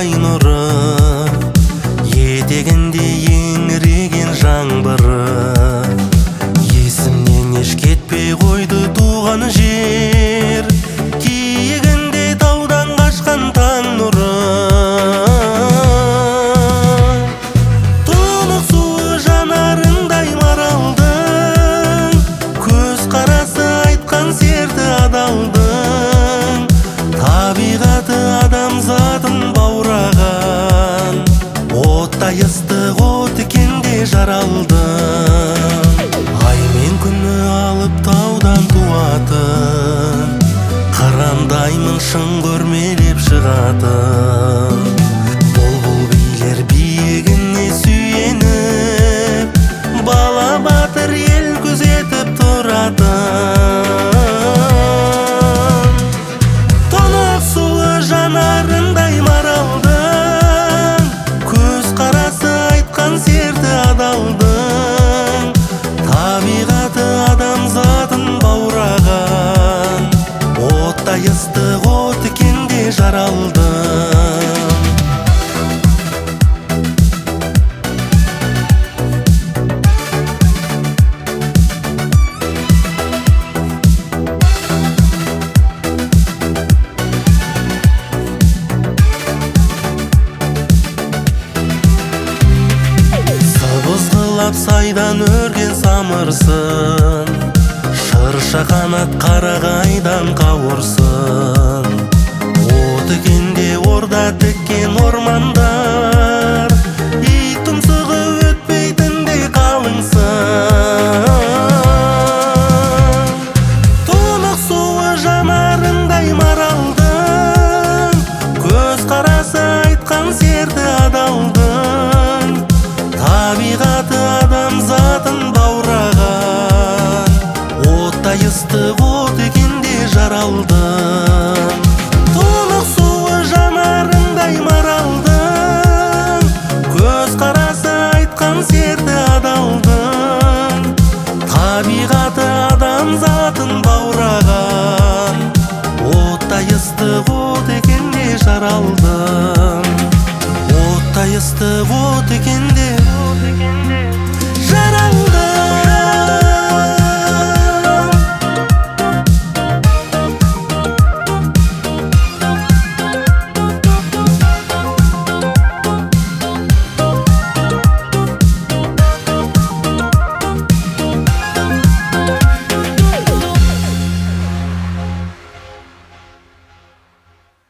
ай нұры, етегінде еңіреген жаңбыры. Есімнен еш кетпей қойды туған жер, киігінде таудан қашқан таң нұры. Тұнық суы жанарындай маралдың, көз қарасы айтқан серті адалдың. Табиғаты адамзатын баураған, оттай ыстық от екенде жаралдың. Ай мен күні алып таудан туатын, қырандаймын шың көрмелеп шығатын. Бұлбұл билер биігіне сүйеніп, бала батыр ел күзетіп тұратын. Тұнық суы жанарындай маралдың, көз қарасы айтқан серті адалдың. Табиғаты адамзатын баураған, оттай ыстық от екенде жаралдың. Сайдан өрген самырсын, шырша қанат қарағайдан қауырсын. От екенде орда тіккен ормандар, ит тұмсығы өтпейтіндей қалыңсын. Тұнық суы жанарындай маралдың, көз қарасы айтқан серті адалдың. Табиғаты адамзатын баураған, оттай ыстық от екенде жаралдың. Тұнық суы жанарындай маралдың, көз қарасы айтқан серті адалдың. Табиғаты адамзатын баураған, оттай ыстық от екенде жаралдың. Оттай ыстық от екенде